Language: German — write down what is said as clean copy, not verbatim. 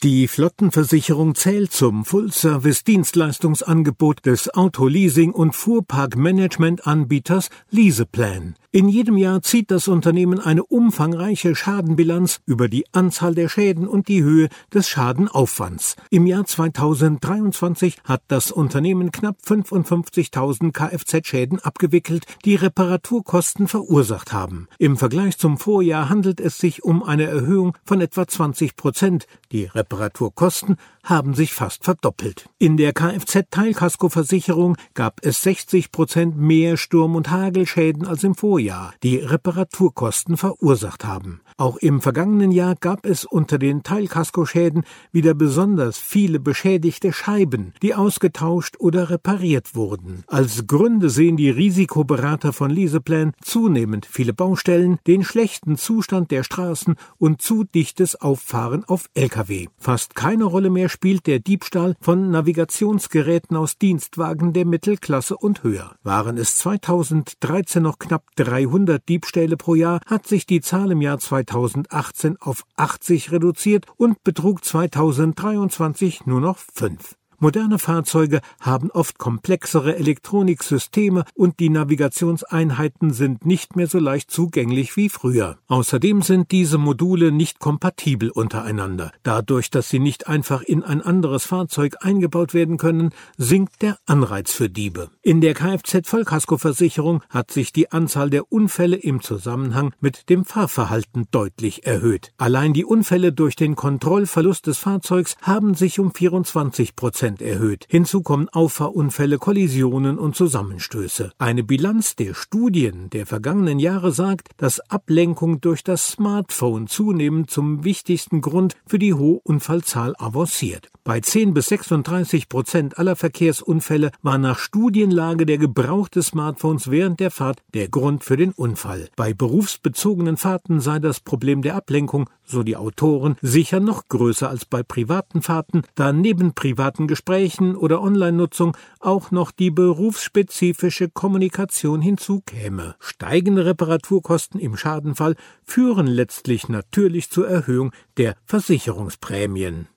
Die Flottenversicherung zählt zum Full-Service-Dienstleistungsangebot des Autoleasing- und Fuhrparkmanagement-Anbieters Leaseplan. In jedem Jahr zieht das Unternehmen eine umfangreiche Schadenbilanz über die Anzahl der Schäden und die Höhe des Schadenaufwands. Im Jahr 2023 hat das Unternehmen knapp 55.000 Kfz-Schäden abgewickelt, die Reparaturkosten verursacht haben. Im Vergleich zum Vorjahr handelt es sich um eine Erhöhung von etwa 20%. Die Reparaturkosten haben sich fast verdoppelt. In der Kfz-Teilkaskoversicherung gab es 60% mehr Sturm- und Hagelschäden als im Vorjahr, die Reparaturkosten verursacht haben. Auch im vergangenen Jahr gab es unter den Teilkaskoschäden wieder besonders viele beschädigte Scheiben, die ausgetauscht oder repariert wurden. Als Gründe sehen die Risikoberater von Leaseplan zunehmend viele Baustellen, den schlechten Zustand der Straßen und zu dichtes Auffahren auf Lkw. Fast keine Rolle mehr spielt der Diebstahl von Navigationsgeräten aus Dienstwagen der Mittelklasse und höher. Waren es 2013 noch knapp 300 Diebstähle pro Jahr, hat sich die Zahl im Jahr 2018 auf 80 reduziert und betrug 2023 nur noch 5. Moderne Fahrzeuge haben oft komplexere Elektroniksysteme und die Navigationseinheiten sind nicht mehr so leicht zugänglich wie früher. Außerdem sind diese Module nicht kompatibel untereinander. Dadurch, dass sie nicht einfach in ein anderes Fahrzeug eingebaut werden können, sinkt der Anreiz für Diebe. In der Kfz-Vollkaskoversicherung hat sich die Anzahl der Unfälle im Zusammenhang mit dem Fahrverhalten deutlich erhöht. Allein die Unfälle durch den Kontrollverlust des Fahrzeugs haben sich um 24% erhöht. Hinzu kommen Auffahrunfälle, Kollisionen und Zusammenstöße. Eine Bilanz der Studien der vergangenen Jahre sagt, dass Ablenkung durch das Smartphone zunehmend zum wichtigsten Grund für die hohe Unfallzahl avanciert. Bei 10-36% aller Verkehrsunfälle war nach Studienlage der Gebrauch des Smartphones während der Fahrt der Grund für den Unfall. Bei berufsbezogenen Fahrten sei das Problem der Ablenkung, so die Autoren, sicher noch größer als bei privaten Fahrten, da neben privaten Gesprächen oder Online-Nutzung auch noch die berufsspezifische Kommunikation hinzukäme. Steigende Reparaturkosten im Schadenfall führen letztlich natürlich zur Erhöhung der Versicherungsprämien.